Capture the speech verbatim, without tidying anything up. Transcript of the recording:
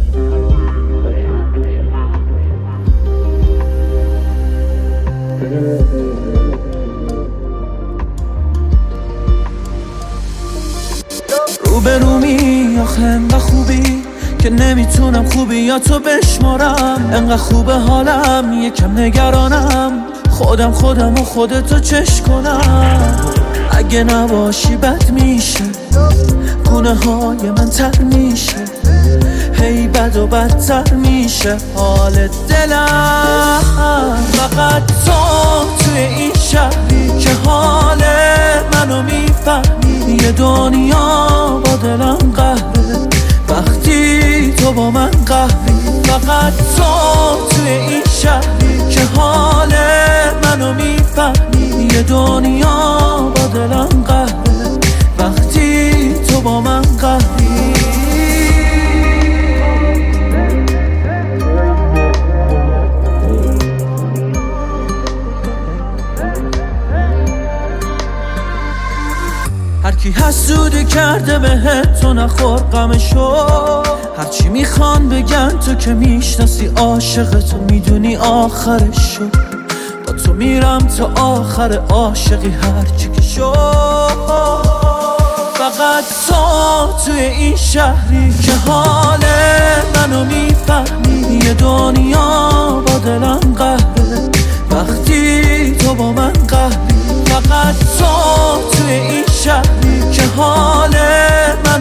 روبرومی آخه انقدر خوبی که نمیتونم خوبیاتو بشمارم، انقدر خوبه حالم یکم نگرانم، خودم خودم و خودتو چش کنم. اگه نباشی بد میشه، گونه های من تر میشه، هی بد و بدتر میشه حال دلم. فقط تو توی این شهری که حال منو میفهمی، یه دنیا با دلم قهره وقتی تو با من قهری. فقط تو توی این شهری که حال منو میفهمی، یه دنیا با دلم قهره وقتی تو با من قهری. هرکی حسودی کرده بهت تو نخور غمشو، هرچی میخوان بگن تو که میشناسی عاشق تو میدونی آخرشو. با تو میرم تا آخر عاشقی هرچی که شو. فقط تو توی این شهری که حال منو میفهمی، یه دنیا با دلم قهره وقتی تو با من قهری. فقط تو توی این شهری که حال من